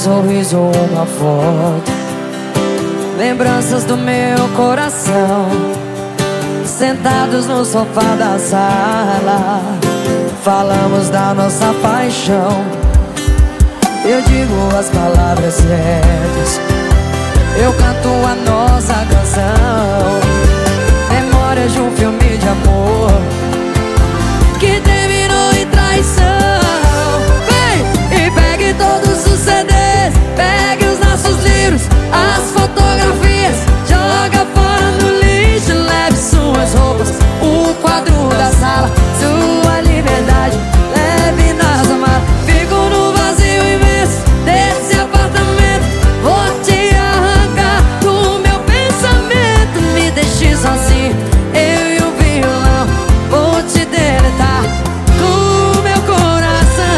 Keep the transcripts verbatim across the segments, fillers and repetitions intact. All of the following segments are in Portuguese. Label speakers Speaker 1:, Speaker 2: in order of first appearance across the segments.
Speaker 1: sorriso, uma foto, lembranças do meu coração, sentados no sofá da sala, falamos da nossa paixão. Eu digo as palavras certas, eu canto a nossa canção, memórias de um filme de amor que terminou em traição. Vem e pegue todos os C Ds, pegue os nossos livros, as fotografias, joga fora no lixo, leve suas roupas, o quadro da sala, sua liberdade, leve nas malas. Fico no vazio imenso desse apartamento, vou te arrancar do meu pensamento. Me deixe sozinho, eu e o violão, vou te deletar do meu coração.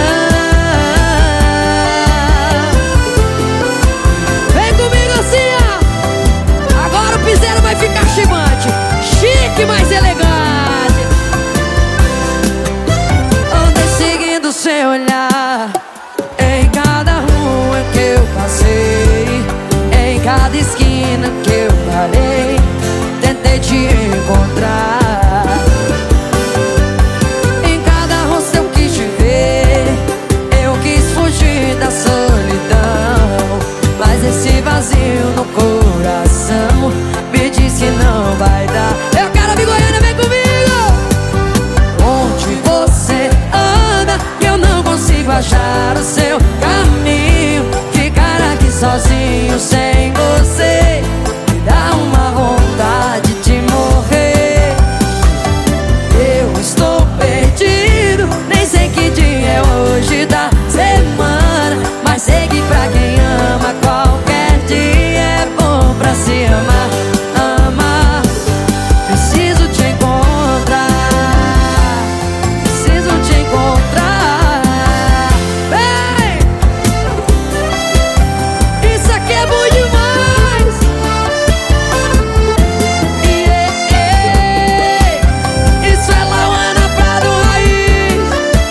Speaker 1: Vem comigo assim, ó. Agora o piseiro vai ficar chibante, chique, mais elegante. Andei seguindo seu olhar em cada rua que eu passei, em cada esquina que eu parei, tentei te encontrar. Em cada rosto eu quis te ver, eu quis fugir da solidão, mas esse vazio no coração me diz que não vai dar. Eu quero ouvir Goiânia, vem comigo! Onde você anda, eu não consigo achar o seu caminho. Ficar aqui sozinho sem você me dá uma vontade de morrer. Eu estou perdido, nem sei que dia é hoje da semana, mas sei que pra quem ama qualquer dia é bom pra se amar. Amar, preciso te encontrar, preciso te encontrar. Vem! Isso aqui é bom demais. Yeah, yeah. Isso é Lauana Prado Raiz.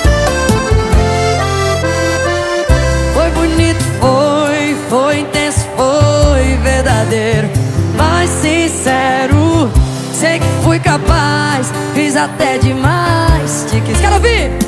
Speaker 1: Foi bonito, foi, foi intenso, foi verdadeiro, mas sincero. Sei que fui capaz, fiz até demais. Te quis, quero ouvir.